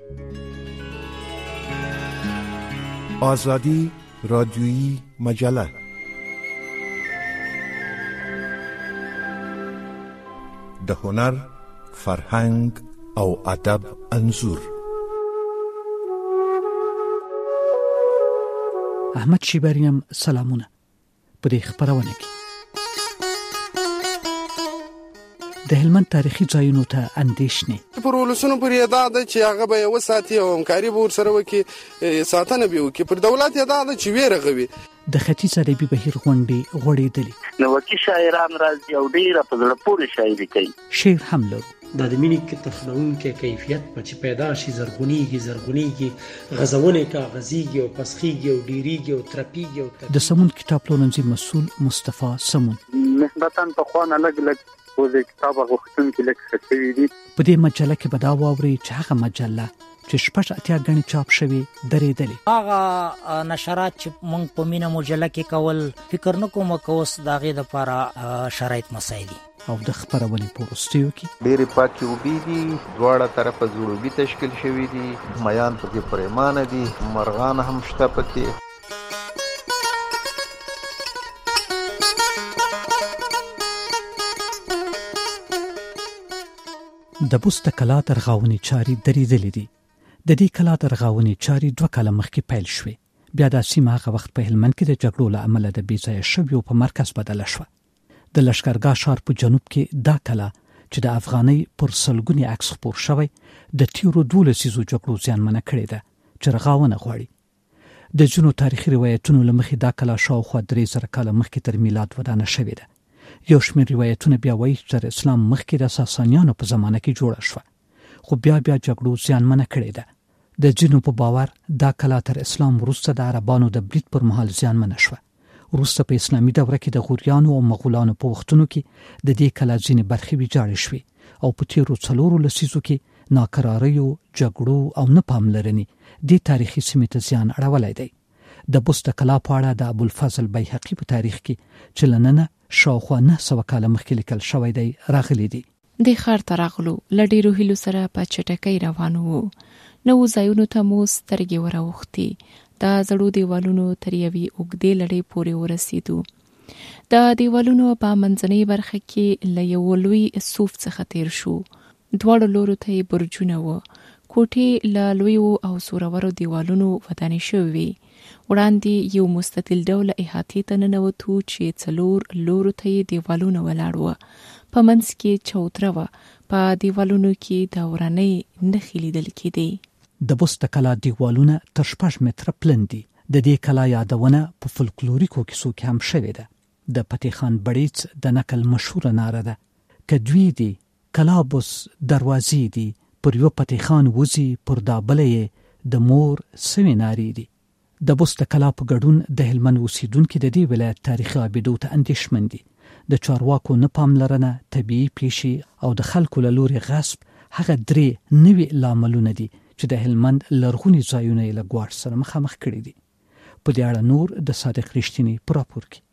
آزادی رادیویی مجله، د هنر، فرهنګ او ادب انځور. احمد شیبریم سلامونه. په دې خبرونه کې د هلمند تاریخي ځایونو ته اندېښنې پر ولسونو پورې ادا ده چې هغه به یو ساتي او همکاري به ورسره وکړي، ساتنه به وکړي. پر دولت ادا ده چې ویرغوي. د ختیځ ادبي بهیر غونډې غوړېدلې، نو وکی شاعران راځي او ډېره په زړه پورې شاعري کوي. شعر هم لرو. دا د مینې کې تخنونکي کیفیت په چې پیدا شي زرغونیږي غزونه کاغذیږي او پسخیږي او ډیریږي او ترپیږي. د سمون کتاب پلورنځي مسؤل مصطفی سمون نسبتاً په خوانه لګ او د کتاب غوښتونکي لږ خسوي دي. په دې مجله کې به دا واوري چې هغه مجله چې 80 غني چاپ شوی درېدلې، هغه نشرات چې موږ په مینه مجله کې کول فکر نه کوم کوس داغه د لپاره شرایط مسایل او د خبرونې پروستیو کې ډېری پاکي وبې دي، دواړه طرفه زړوبي تشکیل شوی دي، میان پکې پریمانه دي، مرغان هم شته پکې. د بوسته کلا ترغاونې چاري درېدلې دي. د دې کلا ترغاونې چاري 2 کاله مخکې پیل شوې. بیا د سیمه هغه وخت په هلمند کې د جګړو له امله د بې ځایه شویو په مرکز بدله شوه. د لشکرګاه ښار په جنوب کې دا کلا چې د افغانۍ پر سلګوني عکس خپور شوی د تیرو 12 لسیزو جګړو زیانمنه کړې ده چې رغاونه غواړي. د ځینو تاریخي روایتونو له مخې دا کلا شاوخوا 3000 کاله مخکې تر میلاد ودانه شوې ده. یو شمېر روایتونه بیا وایي چې تر اسلام مخکې د ساسانیانو په زمانه کې جوړه شوه، خو بیا جګړو زیانمنه کړې ده. د ځینو په باور دا کلا تر اسلام وروسته د عربانو د برید پر مهال زیانمنه شوه. وروسته په اسلامي دوره کې د غوریانو او مغولانو په وختونو کې د دې کلا ځینې برخې ویجاړې شوې او په تیرو 4 لسیزو کې ناکراریو، جګړو او نه پاملرنې دې تاریخي سیمې ته زیان اړولی دی. د بوسته کلا په اړه د ابوالفضل بیهقي په تاریخ کې چې لننه شاوخوا 900 کاله مخکې لیکل شوی دی راغلی دی. د ښار ته راغلو، له ډېرو هیلو سره په چټکۍ روان وو. نوو ځایونو ته مو سترګې وراوښتې. د زړو دیوالونو تر یوې اوږدې لړۍ پورې ورسېدو. د دیوالونو په منځنۍ برخه کې له یو لوی صوف څخه تیر شو. دواړو لورو ته یې برجونه وو. کوټې له لویو او زورورو دیوالونو ودانې شوې وې. وړاندې یو مستطیل ډوله احاطې ته ننوتو چې 4 لورو ته یې دیوالونه ولاړ وو. په منځ کې چوتره وه. په دیوالونو کې د ورانۍ نښې لیدل کېدې. د بوسته کلا دیوالونه تر 6 متره پلن دي. د دې کلا یادونه په فولکلوریکو کیسو کې هم شوې ده. د فتح خان بړیڅ د نقل مشهوره ناره ده: کدوی دي کلابوس دروازې دي، پر یو فتح خان وزي پر دابلې د مور سوي ناری دي. د بوسته کلا په ګډون د هلمند اوسیدونکو د دې ولایت تاریخي ابدو ته اندېښمن دي. د چارواکو نه پاملرنه، طبيعي پیښې او د خلکو له لوري غصب هغه 3 نوي لاملونه دي چې د هلمند لرغوني ځایونه له ګواښ سره مخامخ کړي دي. په دې اړه نور د صادق رښتینی په راپور کې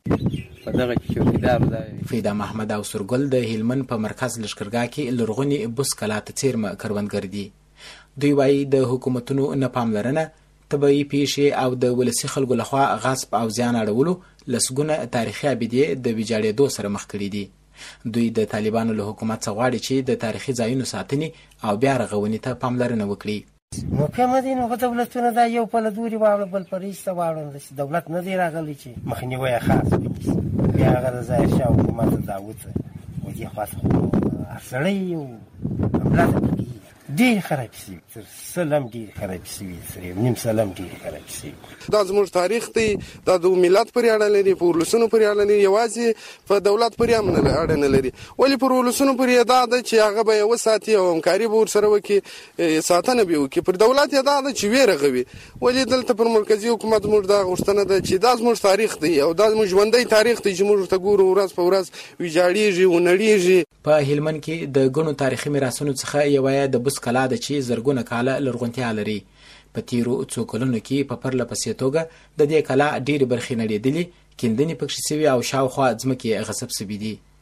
فیدا محمد او سرګل د هلمند په مرکز لشکرګاه کې لرغوني بوس کلا ته څیرمه کروندګر دي. دوی وایي د حکومتونو نه پاملرنه، طبيعي پیښې او د ولسي خلکو لخوا غصب او زیان اړولو لسګونه تاریخي ابدې د ویجاړېدو سره مخ کړي دي. دوی د طالبانو له حکومت څخه غواړي چې د تاریخي ځایونو ساتنې او بیا رغونې ته پاملرنه وکړي. نو کومه دي نو دولتونه دا یو په لدوري واړو بل پرېسته واړو، دولت نه دی راغلی چې مخنیوي خاص ونیسي. بیا هغه د ځای شاو حکومت داوود و دې خاص اصلي یو بلاد ډېر خراب شي، سلام ډېر خراب شي، نیم سلام ډېر خراب شي. دا زموږ تاریخ دی، دا د ملت پورې اړه لري، په ولسونو پورې اړه لري، یوازې په دولت پورې هم اړه نه لري. ولې پر ولسونو پورې دا ده چې هغه به یو ساتي او همکاري به ورسره وکړي، ساتنه به وکړي. پر دولت دا ده چې ویرغوي. ولې دلته پر مرکزي حکومت موږ دا غوښتنه ده چې دا زموږ تاریخ دی او دا زموږ ژوندی تاریخ دی چې موږ ورته ګورو، ورځ په ورځ ویجاړېږي، ونړېږي. په هلمند کې د ګڼو تاریخي میراثونو څخه یوه د بوس کلا ده چې زرګونه کاله لرغونتیا لري. په تیرو څو کلونو کې په پرله پسې توګه د دې کلا ډېرې برخې نړېدلې، کیندنې پکښې سوي او شاوخوا ځمکې غصب سوي دي.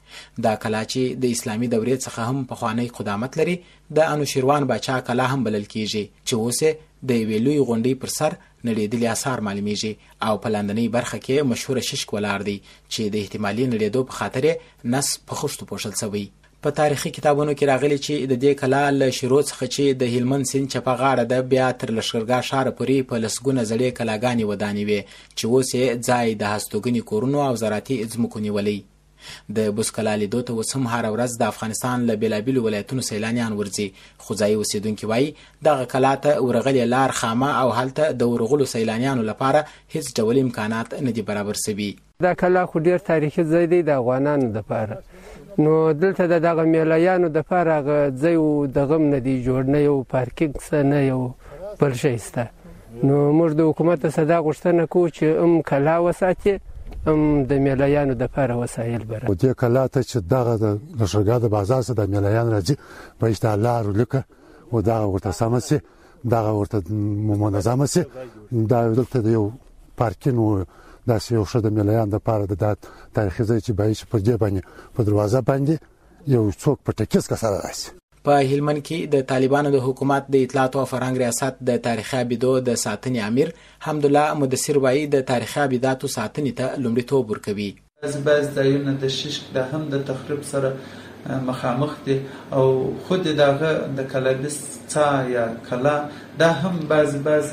دا کلا چې د اسلامي دورې څخه هم پخوانی قدامت لري د انوشیروان باچا کلا هم بلل کیږي چې اوس د یوې لوی غونډۍ پر سر نړېدلي آثار معلومیږي او په لاندنۍ برخه کې مشهوره ششک ولاړ دی چې د احتمالي نړېدو په خاطر نس په خښتو پوښل شوی. په تاریخي کتابونو کې راغلي چې د دې کلا له شروع څخه چې د هلمند سیند چپه غاړه ده بیا تر لښکرګاه ښاره پورې په لسګونه زړې کلاګانې ودانې وې چې اوس یې ځای د هستوګنې کورونو او زراعتي ځمکو نیولی. د بست کلا لیدو ته اوس هم هره ورځ د افغانستان له بېلابېلو ولایتونو سیلانیان ورځي، خو ځایي اوسېدونکي وایي دغه کلا ته ورغلې لار خامه او هلته د ورغلو سیلانیانو لپاره هیڅ ډول امکانات نه دي برابر سوي. دا کلا خو ډېر تاریخي ځای دی د افغانانو دپاره، نو دلته د دغه میلایانو دپاره هغه ځای دغه هم نه دی جوړ، نه یو پارکینګ شته نه یو بل شی شته. نو موږ د حکومت څخه دا غوښتنه کوو چې هم کلا وساتي هم د میلایانو دپاره وسایل برابر. دې کلا ته چې دغه د لښکرګاه د بازار څخه د میلایان راځي به اشته لار ولیکه او دغه ورته سمه سي، دغه ورته منظمه سي، دا دلته د یو پارکینګ داسې یو ښه د میلایان دپاره د تاریخي ځای چې باید پر دې باندې په دروازه باندې یو څوک په ټکیز سره راشي. په هلمند کې د طالبانو د حکومت د اطلاعات او فرهنګ ریاست د تاریخي ابیدو د ساتنې امیر حمدالله مدثر وایي د تاریخي ابیداتو ساتنې ته لومړیتوب ورکوي. بعض ځایونه د ششک د هم د تخریب سره مخامخ دي او خود دغه د کلابس څا یا کلا دا هم بعض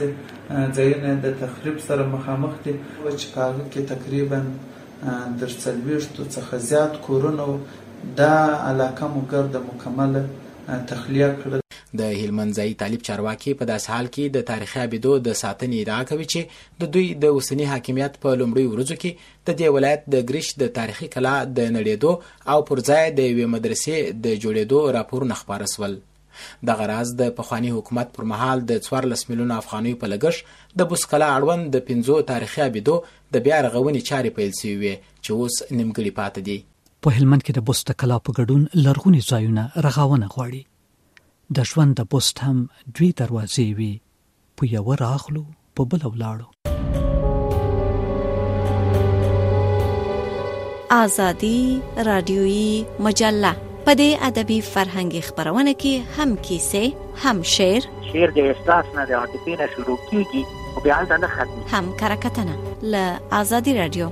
ځایونه د تخریب سره مخامخ دي چې په هغه کې تقریبا در 40 څخه زیات کورونه دا علاقه مو ګرد مکمله تخلیه کړل. د هلمند ځایي طالب چارواکي په داس حال کې د تاریخي ابیدو د ساتنې ادعا کوي چې د دوی د اوسني حاکمیت په لومړیو ورځو کې د دې ولایت د ګریش د تاریخي کلا د نړېدو او پر ځای د یوې مدرسې د جوړېدو راپورونه خپاره سول. دغه راز د پخواني حکومت پر مهال د 14 میلیونه افغانیو په لګښت د بست کلا اړوند د 5 تاریخي ابیدو د بیا رغونې چارې پیل شوې وې چې اوس نیمګړې پاتې دي. په هلمند کې د بست کلا په ګډون لرغوني ځایونه رغونه غواړي. د ژوند د بست هم دوی دروازې وي، په یو راغلو په بل ولاړو. آزادی رادیویی مجله په دې ادبي فرهنګي خبرونه کې هم کیسې، هم شعر د احساس نه د عاطفې نه شروع کیږي او بیا نه ختمي، هم کرکټنه له آزادی رادیو.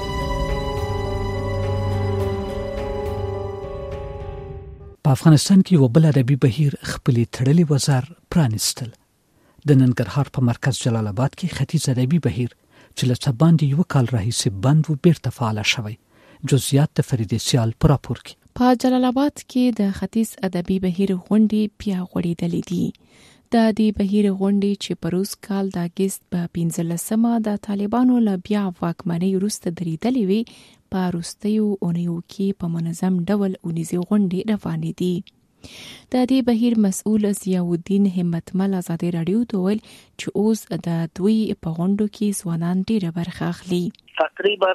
په افغانستان کې یو بل ادبي بهیر خپلې تړلې وزر پرانستل. د ننګرهار په مرکز جلال آباد کې ختیځ ادبي بهیر چې له څه باندې یو کال راهیسې بند و بیرته فعال شوی. جزئیات د فرید سیال په راپور کې. په جلال آباد کې د ختیځ ادبي بهیر غونډې بیا غوړېدلې دي. د دې بهیر غونډې چې په روز کال د اگست په 15مه د طالبانو له بیا واکمنۍ وروسته درېدلې وي، په وروستیو اونیو کې په منظم ډول اونیزې غونډې روانې دي. د دې بهیر مسؤل ضیاءالدین همتمل ازادي رادیو ته ویل چې اوس د دوی په غونډو کې ځوانان ډېره برخه اخلي. تقریبا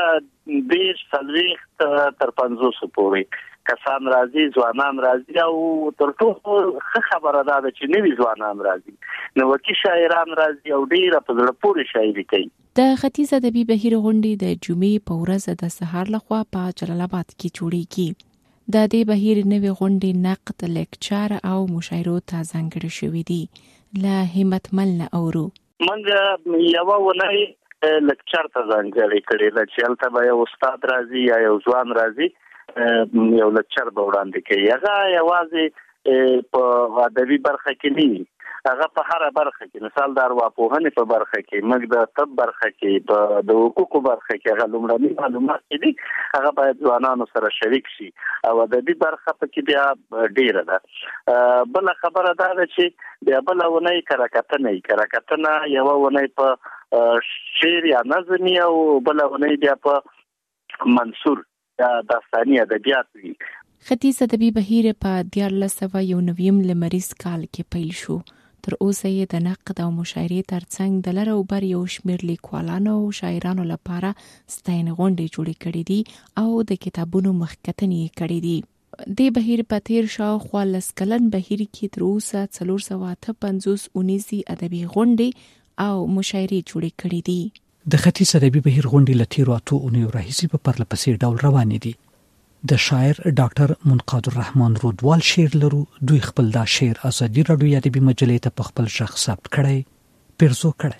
20 تر 50 پورې کسان راځي، ځوانان راځي او تر ټولو ښه خبره ده چې نوي ځوانان راځي، نوکي شاعران راځي او ډېره په زړه پورې شاعري کوي. د ختیځ ادبي بهیر غونډې د جمعې په ورځ د سهار لخوا په جلال آباد کې جوړیږي. د دې بهیر نوې غونډې نقد، لیکچر او مشاعرو ته ځانګړې شوې دي. له همتمل نه اورو موږ یوه ونۍ لیکچر ته ځانګړې کړې ده چې هلته به یو استاد راځي یا یو ځوان راځي، یو لیکچر به وړاندې کوي. هغه یوازې په ادبي برخه کې نه وي، هغه په هره برخه کې، مثال د ارواپوهنې په برخه کې، موږ د طب برخه کې، د حقوقو برخه کې هغه لومړني معلومات چې دي هغه باید ځوانانو سره شریک شي او ادبي برخه پکې بیا ډېره ده. بله خبره دا ده چې بیا بله ونۍ کرکټنه یوه ونۍ په شعر یا نظم او بله ونۍ بیا په منثور داستاني ادبیات وي. ختیځ ادبي بهیر په 1991 لمریز کال کې پیل شو. تر اوسه یې د نقد او مشاعرې ترڅنګ د لر او بر یو شمېر لیکوالانو او شاعرانو لپاره ستاینې غونډې جوړې کړې دي او د کتابونو مخکتنې کړې دي. دې بهیر په تیر شاوخوا 10 کلن بهیر کې تر اوسه 458 اونیزې ادبي غونډې او مشاعرې جوړې کړې دي. د ختیځ ادبي بهیر غونډې له تیرو 8 اونیو راهیسې په پرله پسې ډول روانې دي. د شاعر ډاکټر منقاد الرحمن رودوال شعر لرو. دوی خپل دا شعر ازادي راډیو ادبي مجلې ته په خپل شخص ثبت کړی پیرزو کړی.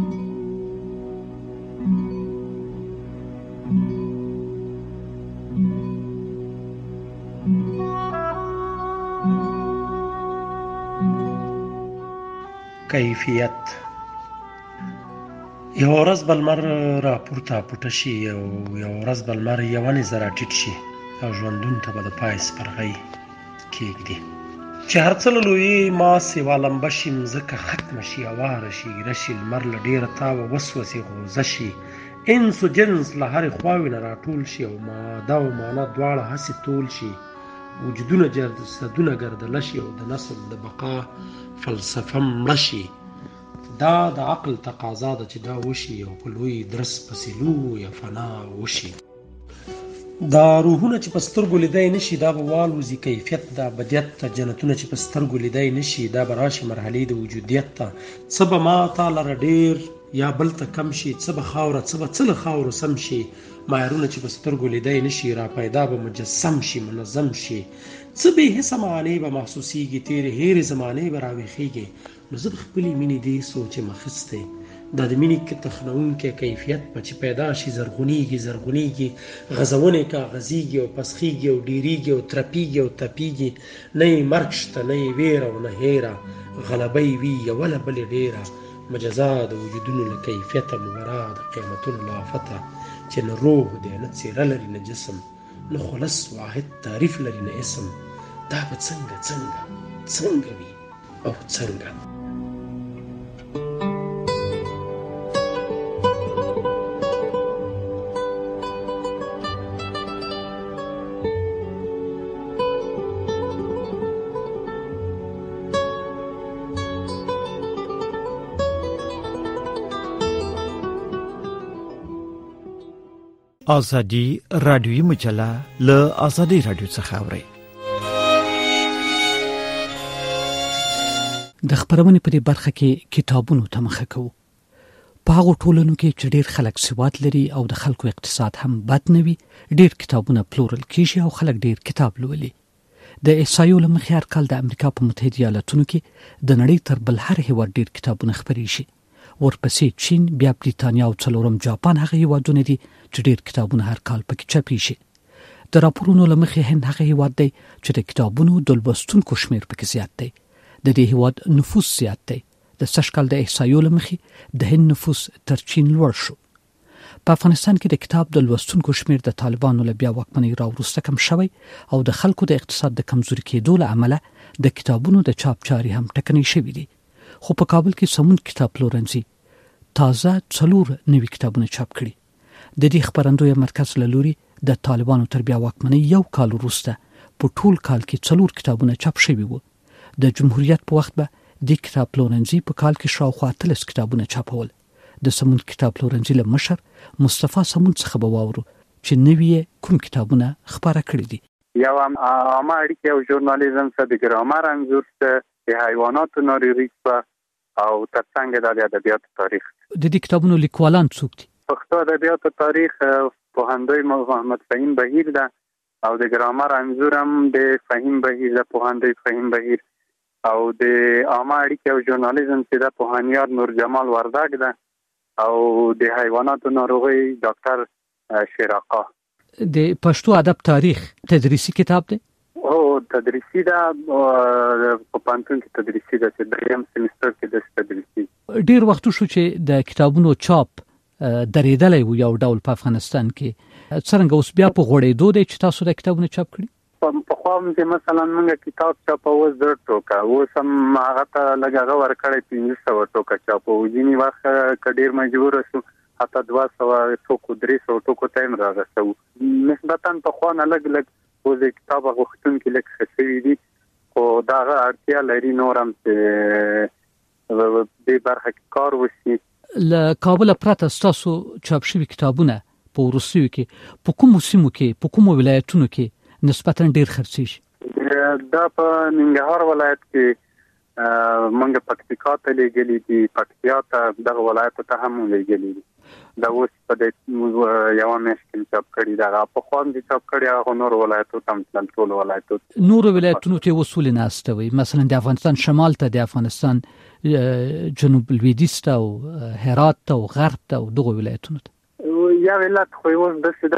کیفیت. یو ورځ بلمر را پورته پټه شي او یو ورځ بلمر یوانې زره ټیټ شي او ژوندون ته به د پای سپرغۍ کېږدي چې هر څه له لویې ما سیوا لمبه شي مځکه ختمه شي اواره شي ګیره شي لمر له ډېره تاوه وسوسې غوزه شي انس و جنس له هرې خواوې نه راټول شي او ماده او معنه دواړه هسې تول شي وجودونه جسدونه ګردله شي او د نسل د بقا فلسفه مړه شي. دا د عقل تقاضا ده چې دا وشي او په لوی درس پسې لویه فنا وشي. دا روحونه چې په سترګو لیدای نشي دا به والوزي کیفیت د ابدیت ته. جنتونه چې په سترګو لیدای نشي دا به راشي مرحلې د وجودیت ته. څه به ما تا لره ډېر یا بل ته کم شي، څه به خاوره څه به څه له خاورو سم شي. معیارونه چې په سترګو لیدای نشي را پیدا به مجسم شي منظم شي. څه بې حسه معانې به محسوسیږي، تېرې هېرې زمانې به راویښیږي. نو زه به خپلې مینې دې سوچم اخیستی دا د مینې تخنونکی کیفیت به چې پیدا شي زرغونیږي غزونې کاغذیږي او پسخیږي او ډیریږي او ترپیږي او تپیږي. نه یې مرګ شته نه یې ویره او نه هیره غلبۍ وي یوه له بلې ډېره. مجزا د وجودونو له کیفیته مبرا د قیمتونو له آفته چې نه روح دی نه څېره لري نه جسم نه خلص واحد تعریف لري نه اسم. دا به څنګه وي او څنګه. ازادي رادیوي مجله له ازادي رادیو څخه اوري. د خبرونې په دې برخه کې کتابونو ته مخه کوو. په هغو ټولنو کې چې ډېر خلک سواد لري او د خلکو اقتصاد هم بد نه وي ډېر کتابونه پلورل کېږي او خلک ډېر کتاب لولي. د احصایو له مخې هر کال د امریکا په متحده ایالتونو کې د نړۍ تر بل هر هېواد ډېر کتابونه خپرې شي. ورپسې چین، بیا بریتانیا او څلورم جاپان هغه هېوادونه دي چې ډېر کتابونه هر کال پکې چاپي شي. د راپورونو له مخې هند هغه هېواد دی چې د کتابونو د لوستونکو شمېر پکې زیات دی. د دې هېواد نفوس زیات دی. د سږ کال د احصایو له مخې د هند نفوس تر چین لوړ شو. په افغانستان کې د کتاب د لوستونکو شمېر د طالبانو له بیا واکمنۍ راوروسته کم شوی او د خلکو د اقتصاد د کمزوري کېدو له امله د کتابونو د چاپ چارې هم ټکنۍ شوي دي. خو په کابل کې سمون کتاب پلورنځي تازه 4 نوي کتابونه چاپ کړي. د دې خبرندوی مرکز له لوري د طالبانو تر بیا واکمنۍ یو کال وروسته په ټول کال کې 4 کتابونه چاپ شوي وو. د جمهوریت په وخت به د کتاب پلورنځي په کال کې شاوخوا 30 کتابونه چاپول. د سمون کتاب پلورنځي له مشر مصطفی سمون څخه به واورو چې نوی کوم کتابونه خبره کړی دي. یو عامه اړیکې او ژورنالیزم څخه د ګرامر انځور څخه د حیواناتو ناروغي او ترڅنګ د ادبیاتو تاریخ. د دې کتابونو لیکوالان څوک دي؟ پښتو ادبیاتو تاریخ پوهندوی محمد فهیم بهیر ده او د ګرامر انځور هم د فهیم بهیر ده، پوهندوی فهیم بهیر. او د عامه اړیکې او ژورنالیزم چې د پوهنیار نور جمال وردګ ده او د حیواناتو ناروغي ډاکټر شیراقا. د پښتو ادب تاریخ تدریسي کتاب دی؟ او تدریسي ده، په پانتون کې تدریسي ده چې دریم سیمستر کې د تدریسي. ډیر وخت شو چې د کتابونو چاپ درېدلې و یو ډول په افغانستان کې. څنګه اوس بیا په غوړېدو دی چې تاسو د کتابونو چاپ کړي؟ په خام چې مثلا موږ کتاب چاپو زر ټوکا اوس هم هغه ته لږه ورکړې 1500 ټوکا چاپو ځینی وخت کډیر مجبور شو حتی 200 ټوکو 300 ټوکو تایم راغستو. نسبتا په خوانه لګ او د کتاب غوښتون کې لږ خسوي دي او دا اړتیا لري نورم چې د برخه کار وشي. له کابل پرته تاسو چاپ شوي کتابونه په روسیو کې په کومو سیمو کې په کومو ولایتونو کې نسبتا ډیر خرڅیږي؟ دا په ننګرهار ولایت کې موږ پکتیکا ته لېږلي دي، پکتیا ته دغه ولایت ته هم لېږلي دي. دا اوس په دې یو میاشت کې چاپ کړي دا په خوان دي چاپ کړي هغه نور ولایتو تم ټول ولایتو نور ولایتونو ته وصول نه استوي مثلا د افغانستان شمال ته د افغانستان جنوب لویدیځ ته او هرات ته او غرب ته او دغه ولایتونو ته یا ولایت خو اوس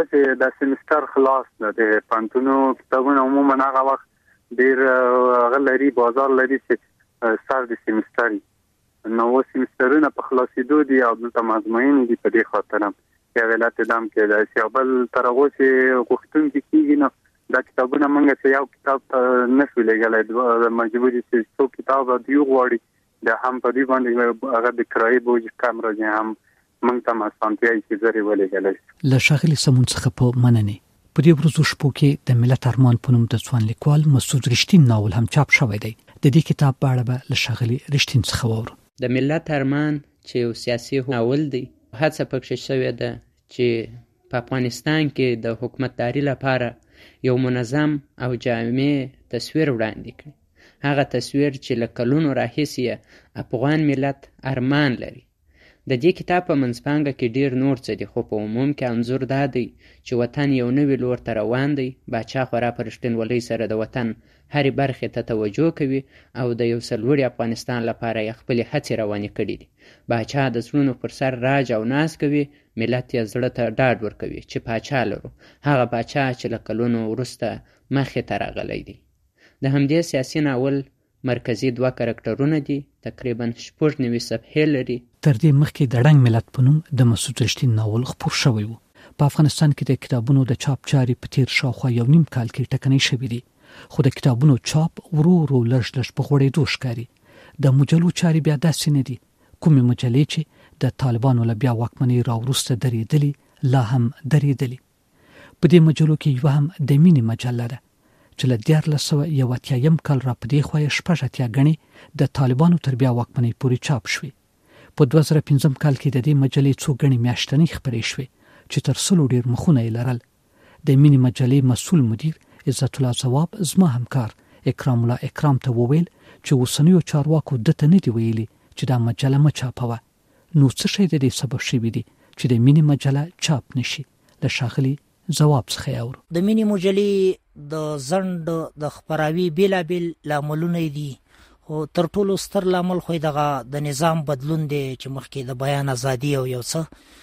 د سیمستر خلاص د پانتونو کتابونه عموما هغه وخت ډیر غلري بازار لري چې سر د سیمستري نو سیمسترونه په خلاصېدو دي او د مضمون دي په دې خاطر یا ولایت دام کې د سیابل ترغه چې غوښتون کیږي نو دا کتابونه موږ ته یو کتاب نشو لګلای مجبوري چې څو کتاب دی غواړي د هم په دې باندې هغه د کرایي بوج کم راځي هم موږ ته ماسانتي چې زری ولګلای له شاغلي سمون څخه په مننه په دې ورځو شپو کې د ملت ارمان په نوم د ځوان لیکوال مسعود رښتین ناول هم چاپ شوی دی د دې کتاب په اړه به له شاغلي رښتین څخه واورو د ملت ارمان چې یو سیاسي ناول دی هڅه پکې شوې ده چې په افغانستان کې د حکومتداري لپاره یو منظم او جامع تصویر وړاندې کړي هغه تصویر چې له کلونو راهیسې افغان ملت ارمان لري د دې کتاب په منځپانګه کې ډیر نور څه دي خو په عموم کې انځور دا دی چې وطن یو نوی لور ته روان دی باچا خورا په رښتینولۍ سره د وطن هرې برخې ته توجه کوي او د یو سرلوړي افغانستان لپاره یې خپلې هڅې روانې کړي دي باچا د زړونو پر سر راج او ناز کوي ملت یې زړه ته ډاډ ورکوي چې باچا لرو هغه باچا چې له کلونو وروسته مخې ته راغلی دی د همدې سیاسي ناول مرکزي 2 کرکټرونه دي تقریبا 90 صفحې لري تر دې مخکې د ډنګ ملت په نوم د مسعود رښتین ناول خپور شوی و په افغانستان کې د کتابونو د چاپ چاري په تیر شاوخوا یو نیم کال کې ټکنۍ شوې دي خو د کتابونو چاپ ورو ورو لږ په غوړېدو ښکاري د مجلو چاري بیا داسې نه دي کومې مجلې چې د طالبانو له بیا واکمنۍ راوروسته درېدلې لا هم درېدلې په دې مجلو کې یو هم د مینې مجله ده چې له 1981 کال را پدې خو یې شپږ غني د طالبانو تر بیا واکمنۍ پورې چاپ شوې په 2015 کال کې د دې مجلې څو غني میاشتنۍ خبرې شوې چې تر څلو ډیر مخونه یې لرل د مینې مجلې مسؤل مدیر عزت الله ثواب زما همکار اکرام الله اکرام ته وویل چې وسنیو چارواکو دته نه دی ویلي چې دا مجله ما چاپوه نو څه شي د دې سبب شوی دی چې د مینې مجله چاپ نشي له شاغلي جواب څخه اورو د مینې مجلې د زند د خبراوي بیلابل لاملونه دي او تر ټولو ستر لامل خو دغه د نظام بدلون دی چې مخکې د بیان ازادي او یو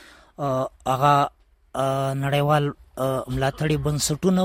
څه هغه نړیوال ملاتړي بنسټونه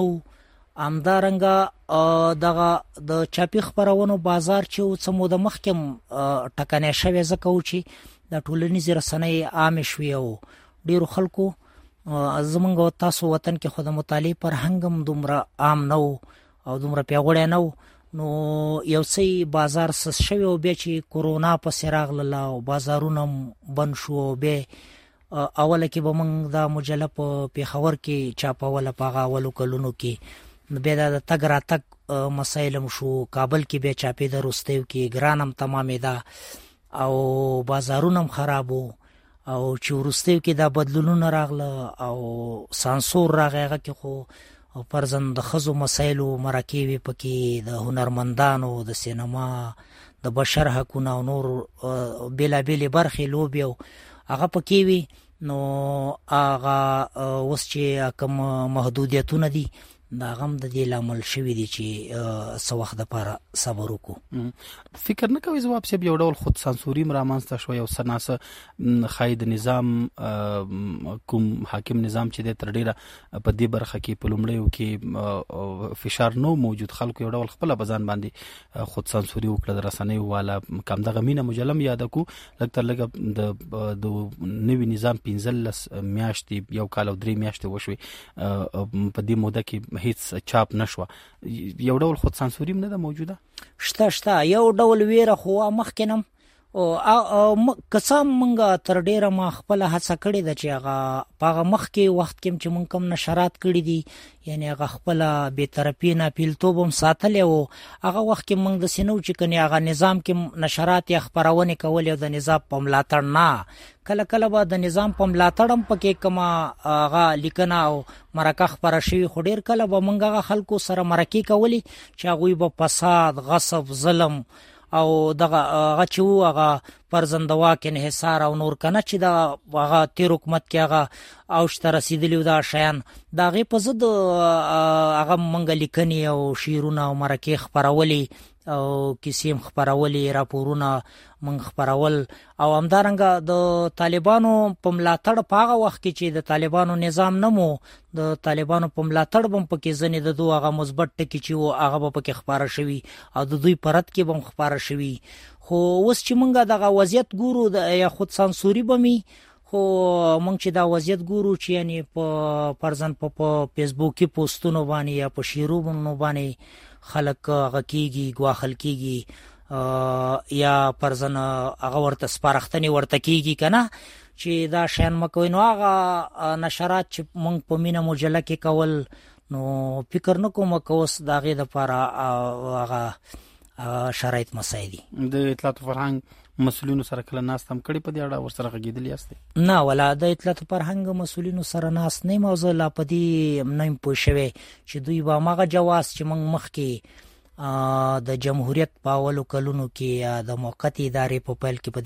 امدارنګه دغه د چاپی خبرونو بازار چې څمو د محکم ټکنې شوی زکه و چې د ټولنیز رسنۍ عام شوی او ډیرو خلکو زمونږ تاسو وطن کې خود مطالعه پر هنګم دومره عام نه او دومره پیغوړی نه نو یو څه بازار سس شوی او بیا چې کورونا په سراغ لاله او بازارونه بند شو به اوله کې به موږ د مجله په پیښور کې چاپوله په اولو کلونو کې بیا د تګ را تک مسایل شو کابل کې به چاپې د روستیو کې ګرانم تمامې ده او بازارونم خرابو او چې روستیو کې دا بدلونونه راغله او سانسور راغله کې خو پرځن د خزو مسایل او مراکیب پکې د هنرمندانو د سینما د بشر حقوقو او نور بیلابل برخې لوبي او هغه پکې وي نو هغه اوس چې کوم محدودیتونه دي دا غم د دې لامل شوی دی چې څو وخت لپاره صبر وکړو فکر نه کوي جواب سیب یو ډول خود سانسوري مرامنځته شو یو سناسه خاید نظام کوم حاکم نظام چې د تر ډیره په دې برخه کې په لومړیو کې فشار نو موجود خلکو یو ډول خپل بزان باندې خود سانسوري وکړه د رسنۍ والا کم دغه مینه مجلم یاد کو لکه د نوی نظام 15 میاشتې یو کال او 3 میاشتې وشوي په دې موده کې هیڅ چاپ نشو یو ډول خود سانسوري نه ده موجوده شته یو ډول ویره خو مخکنم او قسم مونږه تر ډیره ما خپل هڅه کړې ده چې هغه مخکې وخت کې چې مونږ کوم نشرات کړې دي یعنی هغه خپل به طرفي نه پیلتوبم ساتل او هغه وخت کې مونږ د سينو چې کني هغه نظام کې نشرات یا خبرونه کول او د نظام په ملاتړ نه کله کله به د نظام په ملاتړم پکې کما هغه لیکنه او مرکه خبره شي خو ډیر کله به مونږه خلکو سره مرکه کولی چې هغه به فساد غصب ظلم او دغه غچو هغه پرزندواک انحصار او نور کنه چې دا هغه تیر حکومت کې هغه اوشته رسیدلی دا شیان دا غي په زد هغه منګ لیکنی او شیرونه او مرکه خبرولي او کیسیم خبرولي راپورونه من خبرول او همدارنګه د طالبانو په ملاتړ په هغه وخت کې چې د طالبانو نظام نمو د طالبانو په ملاتړ بم پکې ځنې د دوه هغه مثبت ټکی چې هغه پکې خبره شوی او د دوی پرد کې بم خبره شوی خو اوس چې مونږه دغه وضعیت ګورو د یا خود سانسوري بمي خو مونږ چې دا وضعیت ګورو چې یعنی په پرځن په فیسبوک کې پوسټونو باندې یا په شیروونو باندې خلک غکیږي غواخل کیږي یا پرځن هغه ورته سپارښتنه ورته کیږي کنه چې دا شین مکوي نو هغه نشرات چې مونږ په مینه مجله کې کول نو فکر نکوم کوس داغه د لپاره هغه شرایط مساعدي د اطلاعات فرهنګ مسولینو سره کله ناس تم کړي په دې اړه ورسره غږیدلی یاست؟ نه ولا د اطلاعات فرهنګ مسولینو سره ناس نه موضوع لا پدی نه پوښوي چې دوی با ماغه جواز چې موږ مخ کې د جمهوریت پاولو کلونو کې د موقتی ادارې په پیل کې په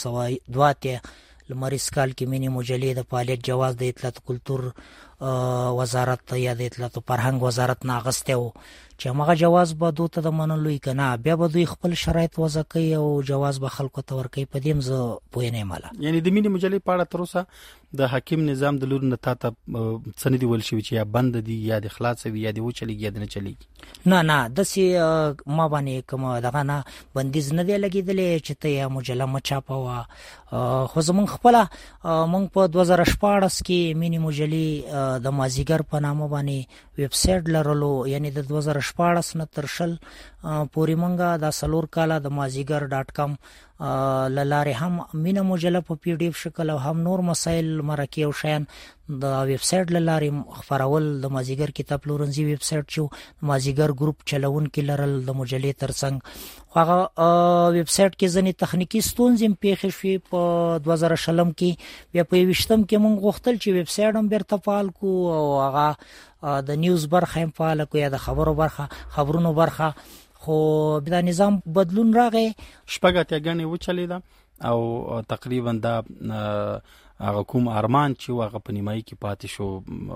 2002 لمریز کال کې مینی مجلې د فعالیت جواز د اطلاعات کلتور وزارت یا د اطلاعات فرهنګ وزارت ناغسته و چې هغه جواز به دوته د منلوي کنه بیا به دوی خپل شرایط وضع کوي او جواز به خلکو ته ورکوي په دې مزه پوه نه مالا یعنی د مینی مجلې په اړه تر اوسه د حاکم نظام د لور نه تا سند ول شي چې یا بند دي یا د اخلاص وي یا د و چلیږي یا د نه چلیږي نه د سي ما باندې کوم دغه نه بندیز نه دی لګیدلې چې ته یا مجله مچاپوا خو زمون خپل مونږ په 2014 کې مینی مجلې د مازیګر په نامه باندې ویب سټ لرلو یعنی د 2014 نه تر شل پوری مونږه د سلور کاله د مازیګر.com لاره هم مینه مجله په پی ډی اف شکل او هم نور مسائل مرکه او شین د ویب سټ لاره خبرول د مازیګر کتاب لورنزي ویب سټ چې مازیګر ګروپ چلون کې لرل د مجلې ترڅنګ هغه ویب سټ کې ځنې تخنیکی ستونزې پیښې شوې په 2000 کې بیا په 20 کې مونږ غوښتل چې ویب سټ هم بیرته فعال کو او هغه د نیوز برخه هم فعال کو یا د خبرونو برخه خو بیا نظام بدلون راغی شپږه غنې و چلیدا او تقریبا دا هغه کوم ارمان چې هغه په نیمایي کې پاتې شو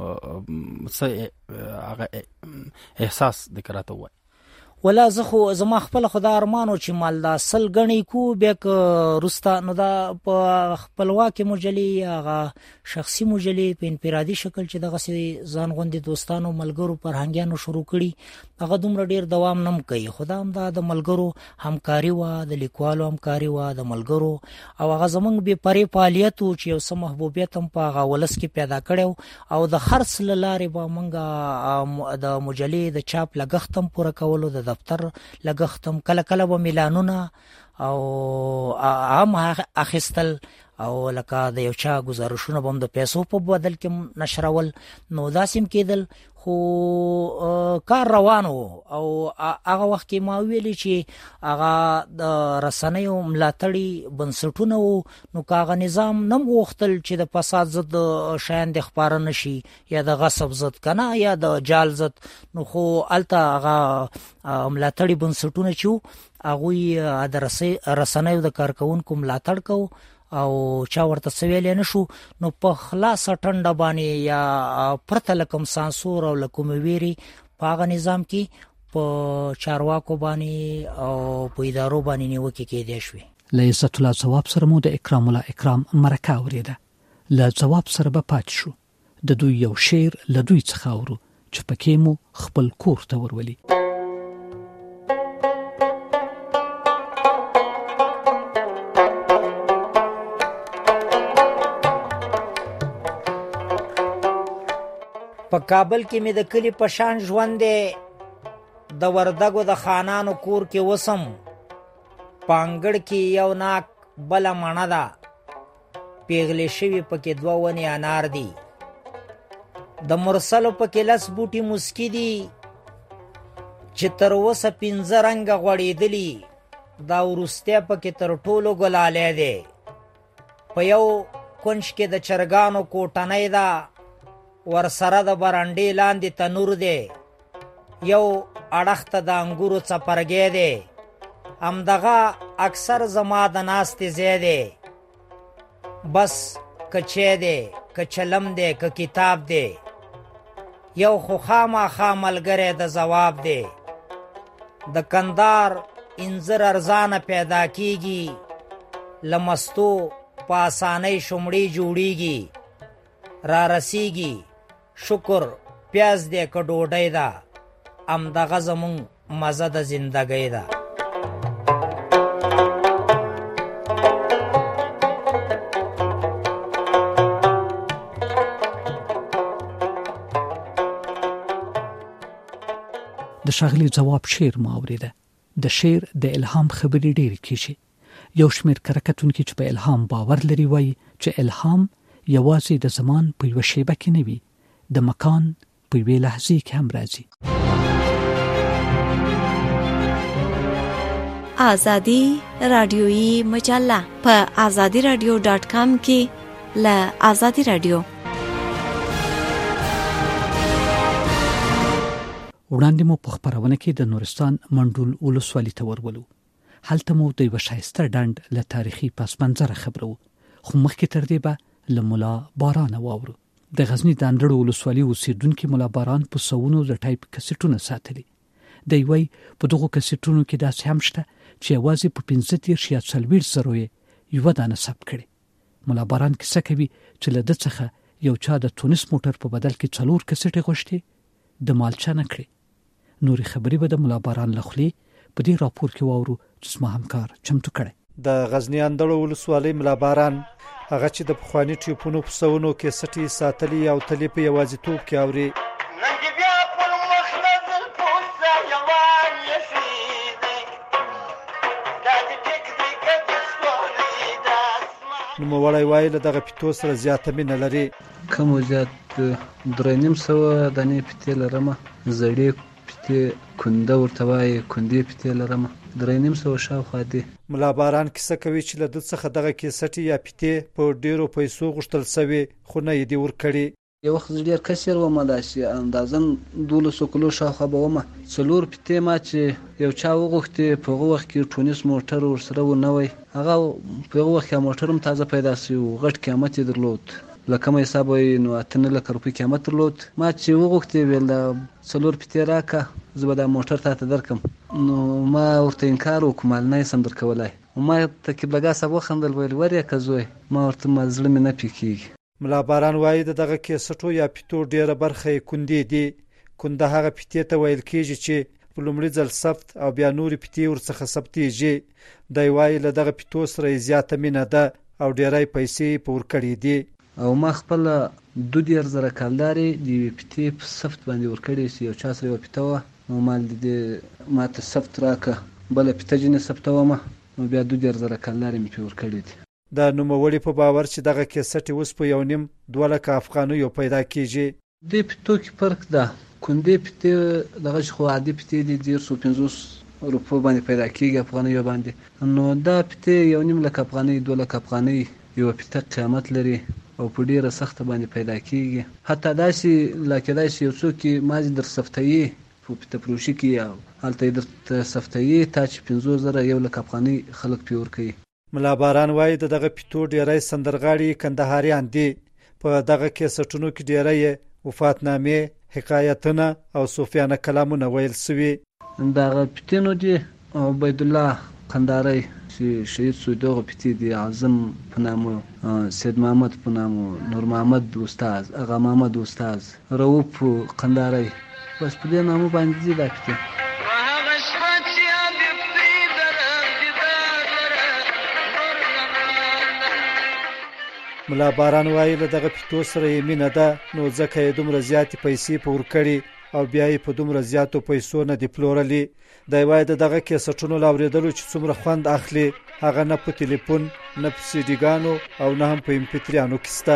هغه احساس ذکرته وای ولا زما خپل خدای ارمانو چې مال دا سل غنی کو بیا ک رستا نو دا په خپلواکي مجلې هغه شخصي مجلې په انفرادي شکل چې دغه ځان غوندي دوستانو ملګرو فرهنګیانو شروع کړي هغه دومره ډیر دوام نم کوي خدام دا د ملګرو همکاري وا د لیکوالو همکاري وا د ملګرو او هغه زمونږ به پرې فعالیت او چې یو سم محبوبیت هم په هغه ولس کې پیدا کړو او د خرڅ لارې به مونږه د مجلې د چاپ لګښتم پوره کولو د دفتر لګښتم کله به ميلانونه او عام اخستل او لکه د یو چا گزارشونه بم د پیسو په بدل کې نشرول نو داسیم کېدل خو کار روانو او هغه وخت کې ما ویلي چې هغه د رسنیو ملاتړي بنسټونه نو کاغه نظام نم وختل چې د فساد ضد شاین د خبره نشي یا د غصب ضد کنه یا د جال ضد نو خو الته هغه ملاتړي بنسټونه چې هغه د رسنیو د کارکونکو ملاتړ کو او چا ورته سویل نه شو نو په خلاص ټنډه باندې یا پرته لکم سانسور او لکم ویری په نظام کې په چارواکو باندې او په ادارو باندې نیوکه کېدې شوې له عزت الله ثواب سره مو د اکرام الله اکرام مرکه اوریده له ثواب سره به پات شو د دوی یو شعر له دوی څخه اورو چې پکې مو خپل کور ته ورولي په کابل کې مې د کلی په شان ژوند د وردګو د خانانو کور کې وسم پانګړ کې یو ناک بل مڼه ده پیغلې شوی پکې دوه ونې انار دي د مرسلو پکې لس بوټي مسکی دي چې تر اوسه 15 رنګ غوړېدلي دا ورسته پکې تر ټولو ګلاله ده په یو کونج کې د چرګانو کوټنۍ ده ور سره د برانډې لاندې تنور دی یو اړخته د انګورو څپرګې دی امدغه اکثر زما د ناستې ځای دی. بس که چی دی، که چلم دی، که کتاب دی، یو خو خامخا ملګری د ځواب دی. د کندار انځر ارزانه پیدا کیږي، لمستو په آسانۍ شمړې جوړیږي. را رسیږي شکر پیاز دی که ډوډۍ ده، امدغه زمون مزه د زندګۍ ده. د ښاغلي ځواب شعر مو اوریده. د شعر د الهام خبرې ډېرې کیږي. یو شمېر کره کتونکي چې په الهام باور لري وایي چې الهام یوازې د زمان په یوه شیبه کې نه وي، د مکان په یوې لحظې کې هم راځي. آزادی رادیویی مجله په azadiradio.com کې له آزادی رادیو. وړاندې مو په خبرونه کې د نورستان منډول ولسوالۍ ته ورولو. هلته مو د یو شایسته ډنډ له تاریخي پس منظره خبرو، خو مخکې تر دې به له مولا باران واورو. د غزنی د اندړو ولسوالۍ اوسیدونکو مولا باران په سونو د ټایپ کسټونه ساتلي. دی وای په دغه کسټونو کې داسې هم شته چې یوازې په 15 یا 40 زره یو دانه ثبت کړي. مولا باران کیسه کوي چې له د څخه یو چا د تونس موټر په بدل کې 4 کسټې غوښتي د مالچا نه کړي. نوري خبرې به د مولا باران لخلي په دې راپور کې واورو چې زما همکار چمتو کړي. د غزنی اندړو ولسوالۍ مولا باران هغه چې د پخوانی ټیپونو په سونو کې سټي ساتلي او تلې په یوازیتوب کې اوري. نو موړی وای له دغه پټو سره زیاته مینه لري. کوم زیات 3.5 دانې پټې لرمه، زړې پټې کنده ورته وای، کندې پټې لرمه، 3.5 شاوخوا دي. مولا باران کیسه کوي چې له د څخه دغه کیسټي یا پټې په ډیرو پیسو غوښتل سوي، خو نه یې دی ورکړي. یو وخت ډیر کثیر و مداسي اندازن 12 کیلو شاوخوا به ومه 4 پټې ما چې یو چا وغوښتي په هغه وخت کې ټونس موټر ورسره و نه وای، هغه په هغه وخت کې موټر هم تازه پیدا شو، غټ قیمت یې درلود، لکه مې حساب وي نو 8 لک روپۍ قیمت درلود. ما چې وغوښتي ویل دا 4 پټې راکا زه به دا موټر ته درکم، نو ما ورته انکار وکم، نه سم درکولای. ما ته کې بګا سبو خندل ویل وریا کزوي، ما ورته مزله مې نه پکېږي. مولا باران وایي دغه کیسټو یا پټو ډیره برخه کندې دي. کنده هغه پټې ته ویل کېږي چې په لومړي ځل ثبت او بیا نورې پټې ورڅخه ثبتېږي. دی وایي له دغه پټو سره زیاته مینه ده او ډیرې پیسې په ورکړې دي. او ما خپل 2000 کالداري د پټې په ثبت باندې ورکړې چې یو چا سره یو پټه وه، نو مال دې ما ته ثبت راکه، بل پټه جنې ثبتومه، نو بیا 2000 کالداري مې په ورکړې دي. د نوموړي په باور چې دغه کیسټي اوس په 1.5-2 لک افغانیو پیدا کیږي. د پټو کې فرق ده، کندې پټې دغه خو عادي پټې دي 150 روپو باندې پیدا کیږي افغانیو باندې، نو دا پټې 1.5 لک افغاني 2 لک افغاني یو پټه قیمت لري او په ډیره سخته باندې پیدا کیږي. حتی داسې لکه داسې یو څوک مازی در صفتایي په پټه پروشي کې او هلته در صفتایي تا چې 50,000 1 لک افغاني خلک پیور کوي. مولا باران وایي دغه پټو ډیرې سندرغاړي کندهاریان دي. په دغه کیسټونو کې ډیرې وفاتنامې، حکایتونه او صوفیانه کلامونه ویل سوي. دغه پټینو دي عبید الله قنداری چې شهید شو، دغه پټې دي اعظم په نامو، سید محمد په نامو، نور محمد استاد، اغا محمد استاد، رؤوف قنداری، بس په دې نامو باندې دي دا پټې. مولا باران وایي له دغه پټو سره یې مینه ده، نو ځکه یې دومره زیاتې پیسې په ورکړي او بیا یې په دومره زیاتو پیسو نه دي پلورلي. دی وایي دغه کیسټونو له اورېدلو چې څومره خوند اخلي، هغه نه په تلیفون، نه په سیډیګانو او نه هم په امپیتریانو کې شته.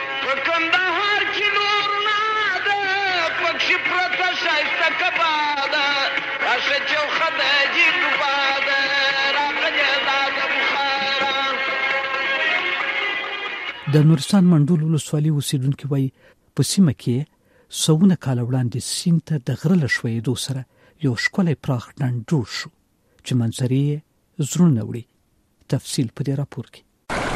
د نورستان منډول ولسوالۍ اوسیدونکو وایي په سیمه کې سونه کال وړاندې سیند ته د غره له ښویېدو سره یو ښکلی پراخ ډنډ جوړ شو چې منظرې زړونه وړي. تفصیل په دې راپور کې.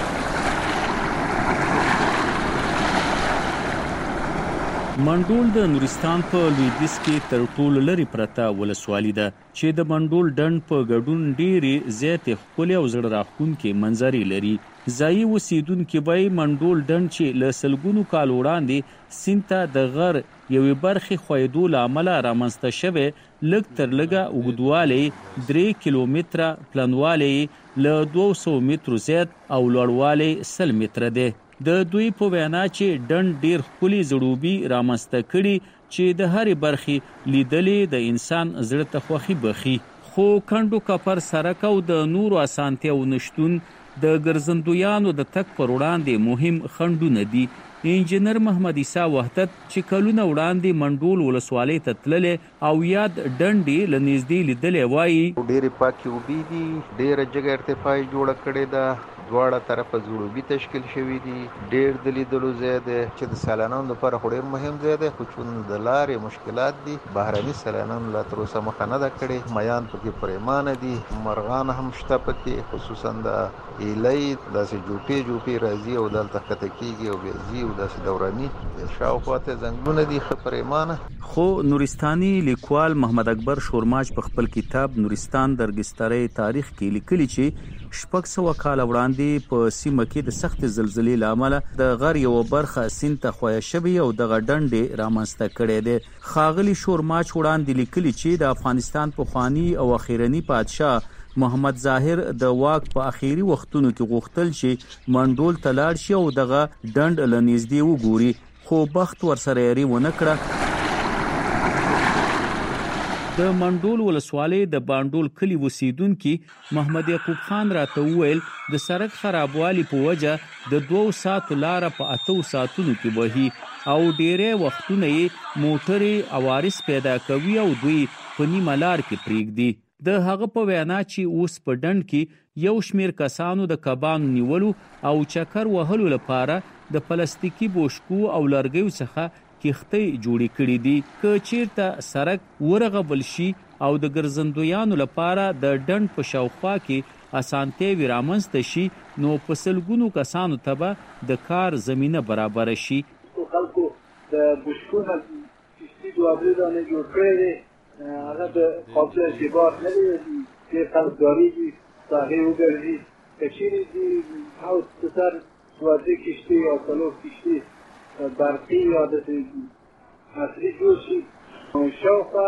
منډول د نورستان په لویدیځ کې تر ټولو لرې پرته ولسوالي ده چې د منډول ډنډ په ګډون ډېرې زیاتې ښکلې او زړه راښکونکې منظرې لري. ځایي اوسیدونکي به یې منډول ډنډ چې له سلګونو کال وړاندې سیند ته د غر یوې برخې ښویېدو له امله رامنځته شوی لږ تر لږه اوږدوالی 3 کیلومتره، پلنوالی له 200 مترو زیات او لوړوالی 100 متره دی. د دوی په وینا چې ډنډ ډیر ښکلي زړوبي رامنځته کړي چې د هرې برخې لیدلې د انسان زړه ته خوښي بخي. خو کنډو کپر سرک او د نورو اسانتیاو نشتون د ګرځندویانو د تګ پر وړاندې مهم خنډونه دي. انجینر محمد عیسی وحدت چې کلونه وړاندې منډول ولسوالۍ ته تللی او یاد ډنډې له نږدې لیدلی وایي ډېرې پاکې اوبه دي، ډېره جګه ارتفاع جوړه کړې ده، دواړه طرفه زړوبي تشکیل شوي دي، ډېر د لیدلو ځای دی چې د سیلانانو لپاره خو ډېر مهم ځای دی، خو چون د لارې مشکلات دي بهرني سیلانانو لا تر اوسه مخه نه ده کړې. میان پکې پریمانه دي، مرغان هم شته پکې، خصوصا د ایلۍ داسې جوپې راځي او دلته ښکته کېږي او بیا ځي او داسې دوراني شاوخواته ځنګلونه دي ښه پریمانه. خو نورستاني لیکوال محمد اکبر شورماج په خپل کتاب نورستان د ارګسترۍ تاریخ کې لیکلي چې 600 کاله وړاندې په سیمه کې د سخت زلزلې له امله د غر یو برخه سیند ته ښویه شوې او دغه ډنډې رامنځته کړی دی. ښاغلي شورماج وړاندې لیکلي چې د افغانستان پخواني او اخیرني پادشاه محمد ظاهر د واک په اخیری وختونو کې غوښتل چې منډول ته لاړ شي او دغه ډنډ له نږدې وګوري، خو بخت ورسره یاري ونه کړه. د منډول ولسوالۍ د بانډول کلي اوسیدونکي محمد یعقوب خان راته وویل د سړک خرابوالي په وجه د 2 ساعتو لاره په 8 ساعتونو کې وهي او ډېری وختونه یې موټرې عوارض پیدا کوي او دوی په نیمه لار کې پرېږدي. د هغه په وینا چې اوس په ډنډ کې یو شمیر کسانو د کبانو نیولو او چکر وهلو لپاره د پلاستیکي بوشکو او لرګیو څخه کښتۍ جوړې کړې دي. که چیرته سړک ورغبل شي او د ګرځندویانو لپاره د ډنډ په شاوخوا کې اسانتیاوې رامنځته شي نو په سلګونو کسانو ته به د کار زمینه برابره شي. خلکو د بوشکونه کښتۍ دوابلې جوړ کړی دی، هغه د قابل اعتبار نه دی، ډېر خلک ډارېږي په هغې وګرځي. که چیرې دې او سر سوارلي کښتۍ او څلور کښتۍ برقی یا داسې عصري جوړ شي، شاوخوا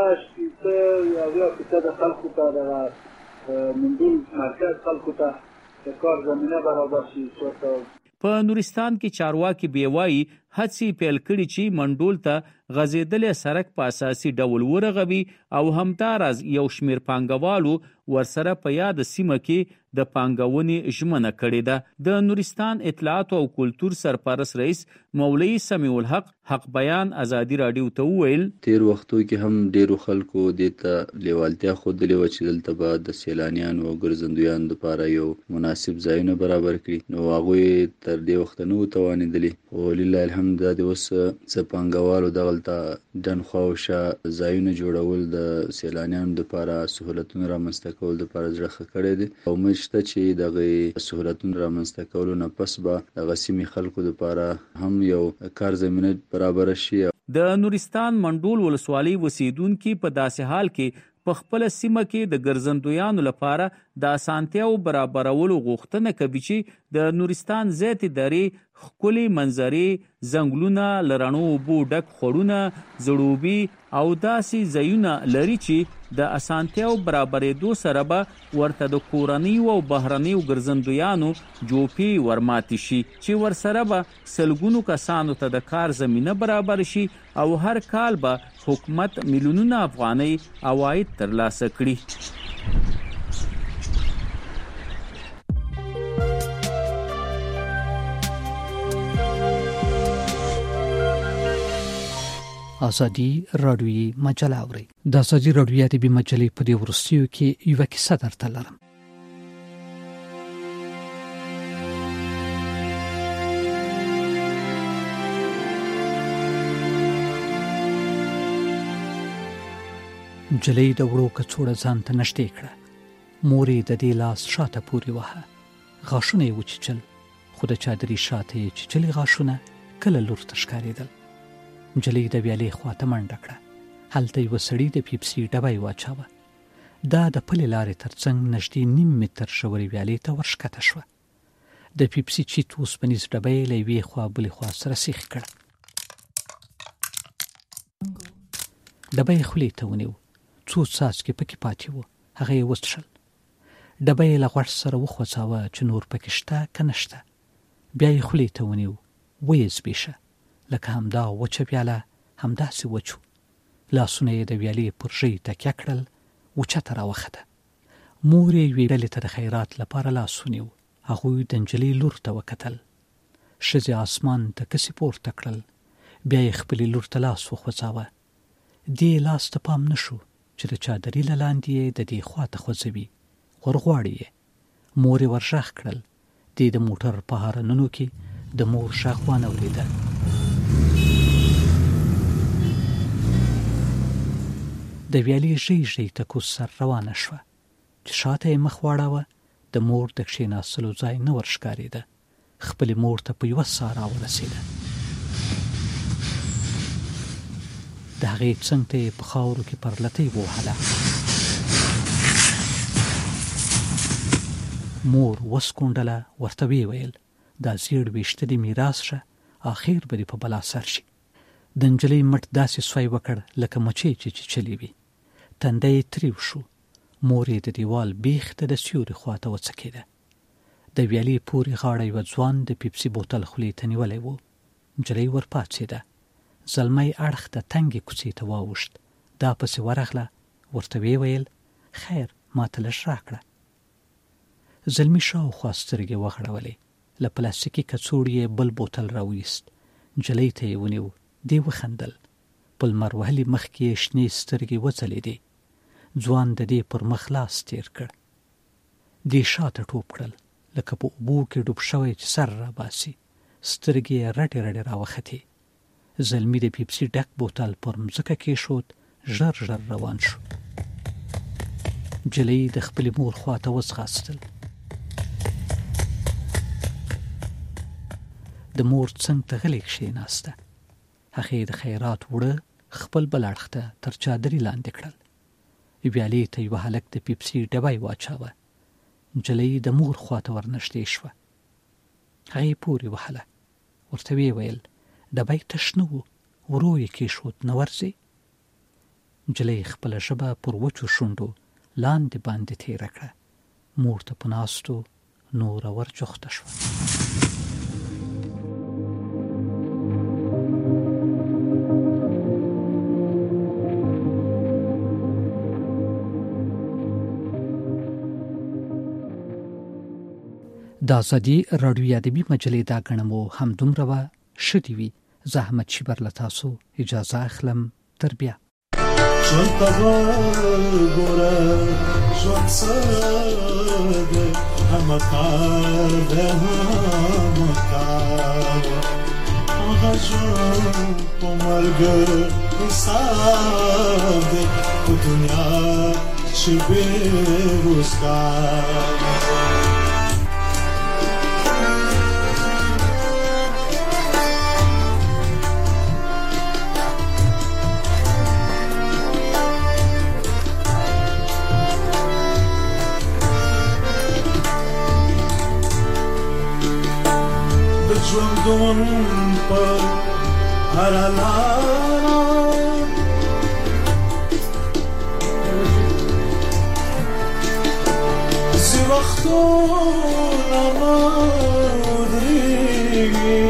80 د خلکو ته د منډول مرکز خلکو ته د کار زمینه برابر شي. په نورستان کې چارواکي بیوایي هڅې پیل کړي چې منډول ته غځېدلی سړک په اساسي ډول ورغوي او همداراز یو شمیر پانګوالو ورسره په یاد سیمه کې د پانګونې ژمنه کړې ده. د نورستان اطلاعات او کلتور سرپرست رئیس مولوي سمیع الحق حق بیان ازادي راډیو ته وویل تیر وختو کې هم ډیرو خلکو دې ته لیوالتیا ښودلې وه چې دلته به د سیلانیانو او ګرځندویانو دپاره یو مناسب ځایونه برابر کړي، نو هغوی تر دې وخته نه وو توانېدلي. خو لله الحمد دا د اوس څه پانګوالو دغلته ډنډ خواوشا ځایونه جوړول د سیلانیانو دپاره سهولتونه رامنځته کول دپاره زړه ښه کړی دی. امید شته چې دغه سهولتونه رامنځته کولو نه پس به دغه سیمې خلکو دپاره هم یو کار زمینه برابر شي. د نورستان منډول ولسوالۍ اوسیدونکي په داسې حال کې په خپل سیمه کې د ګرځندویانو لپاره د اسانتیاو برابرولو غوښتنه کوي چې د نورستان زیاتې درې ښکلې منظرې، ځنګلونه، له رڼو اوبو ډک خوړونه، زړوبي او داسې ځایونه لري چې د اسانتیاو برابرېدو سره به ورته د کورنیو او بهرنیو ګرځندویانو جوپې ورماتې شي چې ورسره به سلګونو کسانو ته د کار زمینه برابر شي او هر کال به حکومت میلیونونه افغانۍ عواید ترلاسه کړي. ازادي راډیوي مجله اوري. د ازادي راډیوي ادبي مجلې په دې ورستیو کې یو کیسه درته لرم. جلې د وړو کڅوړه ځان ته نشته کړه. مورې د دې لاس شاته پورې وهه. غاښونه یې وچیچل، خو د چادري شاته یې چیچلي غاښونه کله لور ته ښکارېدل. نجلۍ د ویالې خواته منډه کړه. هلته یوه سړي د پیپسي ډبی واچاوه. دا د پلې لارې تر څنګ نږدې 1.5 متر ژورې ویالې ته ورښکته شوه. د پیپسي چیت اوسپنیز ډبی له یوې خوا بلې خوا سره سیخ کړ. ډبی یې خولې ته ونیو. څو څاڅکي پکې پاتې وو. هغه یې وڅښل. ډبی یې له غوږ سره وخوځاوه چې نور پکې شته که نشته. بیا یې خولې ته ونیو، ویې زبېښه. لکه همدا وچه ویاله همداسې وچو. لاسونه یې د ویالې پر ژۍ تکیه کړل، اوچته راوخته. مور یې یوې ډلې ته د خیرات لپاره لاس ونیو. هغوی د نجلۍ لور ته وکتل. ښځې اسمان ته کسې پورته کړل. بیا یې خپلې لور ته لاس وخوځاوه. دې لاس ته پام نه شو چې د چادري له لاندې یې د دې خوا ته خوځوي. ورغواړي یې. مور یې ورغږ کړل. دې د موټر په هارنونو کې د مور غږ وانورېده. د ویالې ژۍ ژۍ ته کوز سر روانه شوه. چې شاته یې مخ واړاوه، د مور د کښېناستلو ځای نه ورښکارېده. خپلې مور ته په یوه ساه راورسېده. د هغې څنګ ته یې په خاورو کې پرلتۍ ووهله. مور وسکونډله، ورته ویې ویل دا زیړ ویښته دې میراث شه، آخر به دې په بلا سر شي. د نجلۍ مټ داسې سوی وکړ لکه مچۍ چې چیچلې وي. تنده یې تریو شو. مور یې د دیوال بیخ ته د سیوري خواته وڅکېده. د ویالې پورې غاړه یوه ځوان د پیپسي بوتل خولې ته نیولی و. نجلۍ ورپاڅېده. زلمی اړخ ته تنګې کوڅې ته واوښت. دا پسې ورغله. ورته ویې ویل خیر ما ته لږ راکړه. زلمي شاوخوا سترګې وغړولې. له پلاستیکي کڅوړې یې بل بوتل راویست. نجلۍ ته یې ونیو. دې وخندل. په لمر وهلي مخ کې یې شنې سترګې وځلېدې. ځوان د دې پر مخ لاس تیر کړ. دې شاته ټوپ کړل لکه په اوبو کې ډوب شوی چې سر راباسي. سترګې یې رډې رډې راوختې. زلمي د پیپسي ډک بوتل پر مځکه کېښود. ژر ژر روان شو. نجلۍ د خپلې مور خواته وځغاستل. د مور څنګ ته غلې کښېناسته. هغې د خیرات وړه خپل بل اړخ ته تر چادري لاندې کړل. ویالې ته یوه هلک د پیپسي ډبی واچاوه. نجلۍ د مور خواته ورنږدې شوه. هغې پورې وهله. ورته ویې ویل ډبی تش نه و، ورو یې کېښود، نه ورځې؟ نجلۍ خپله ژبه پر وچو شونډو لاندې باندې تېره کړه. مور ته په ناستو نوره ورجوخته شوه. د ازادي راډیو ادبي مجلې دا ګڼمو همدومره وه. ښه دې وي. زه احمد شیبر له تاسو اجازه اخلم. تر بیا. ژوند ته ګوره، ژوند څه دی، همه کار دی همه کار. هغه ژوند په مرګ حساب دی، په دنیا چې بې روزګار. ژوندون پر هره لاره ځي وختونه نه ودرېږي.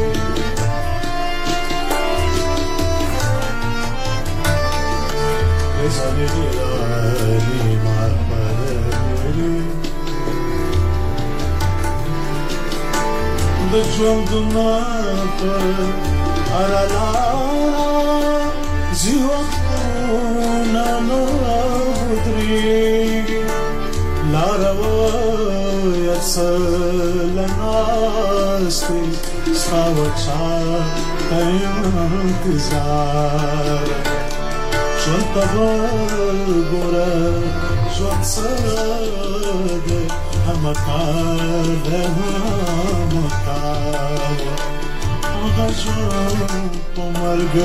د ژوندونه پر هره لاره ځي وختونه نه ودرېږي. لاره وایه څه له ناستې ستا و چا ته انتظار. ژوند ته ګوره ژوند څه دی همه کار دی همه کار هغه ژوند په مرګ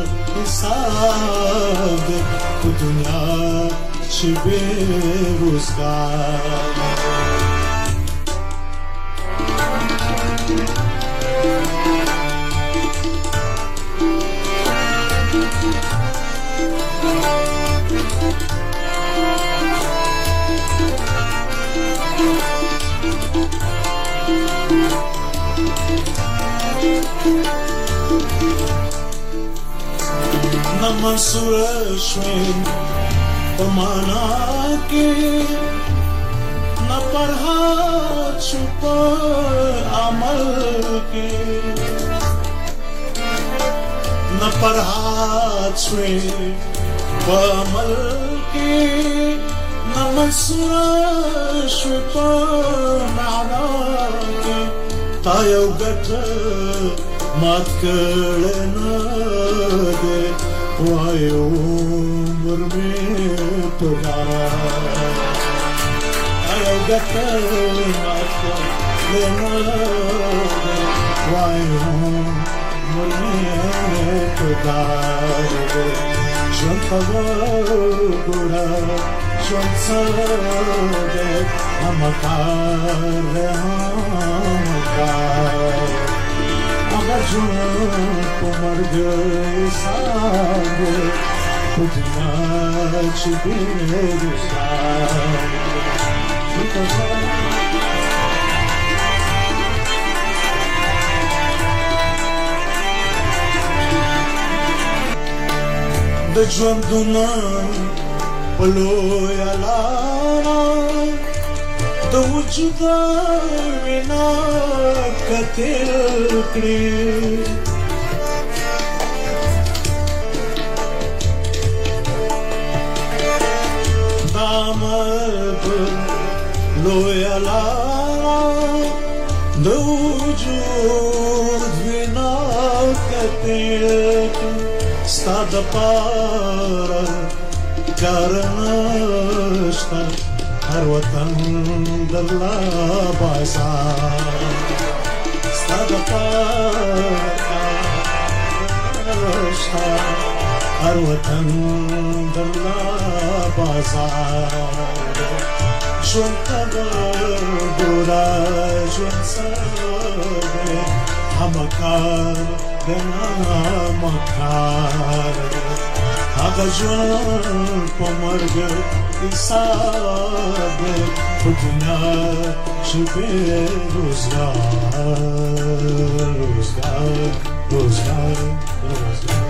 حساب دی په دنیا چې بې روزګار منصور شوي په معنا کې نه فرحت شو په عمل کې نه فرحت شوي په عمل کې نه منصور شوي په معنا کې تا یو ګټ مات کړه نه ده وای عمر می پدارا ایو ګټه مات کړه نه ده وای عمر می پدارا ژوند په ګوره ژوند سره ده همه کار همه کار هغه ژوند په مرګ حساب دی په دنیا چې بې روزګار د ژوندونه په لویه لاره د وجود وینا کتل کړي دا مرګ لویه لاره د وجود وینا کتل ستا دپاره کار نشته هر وطن دلا بازار ستا دپاره نشته هر وطن دلا بازار ژوند ته ګوره ژوند سره دی همه کار دی همه کار هغه ژوند په مرګ حساب دی په دنیا چې بې روزګار روزګار روزګار روزګار